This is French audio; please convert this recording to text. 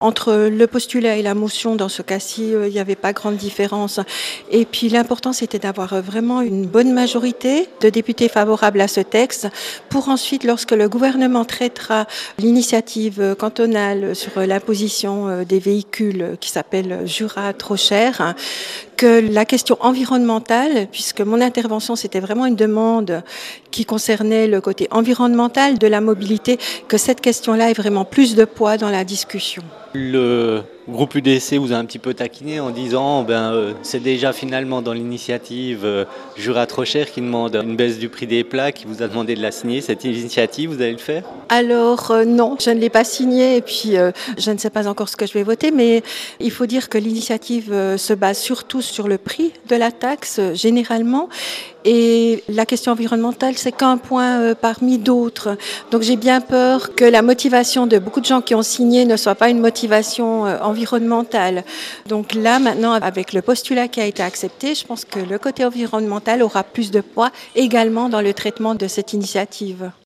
Entre le postulat et la motion, dans ce cas-ci, il n'y avait pas grande différence. Et puis l'important, c'était d'avoir vraiment une bonne majorité de députés favorables à ce texte pour ensuite, lorsque le gouvernement traitera l'initiative cantonale sur l'imposition des véhicules qui s'appelle Jura trop cher, que la question environnementale, puisque mon intervention, c'était vraiment une demande qui concernait le côté environnemental de la mobilité, que cette question-là ait vraiment plus de poids dans la discussion. Le groupe UDC vous a un petit peu taquiné en disant c'est déjà finalement dans l'initiative Jura trop cher qui demande une baisse du prix des plats, qui vous a demandé de la signer. Cette initiative, vous allez le faire? Alors non, je ne l'ai pas signée et puis je ne sais pas encore ce que je vais voter, mais il faut dire que l'initiative se base surtout sur le prix de la taxe généralement. Et la question environnementale, c'est qu'un point parmi d'autres. Donc j'ai bien peur que la motivation de beaucoup de gens qui ont signé ne soit pas une motivation environnementale. Donc là, maintenant, avec le postulat qui a été accepté, je pense que le côté environnemental aura plus de poids également dans le traitement de cette initiative.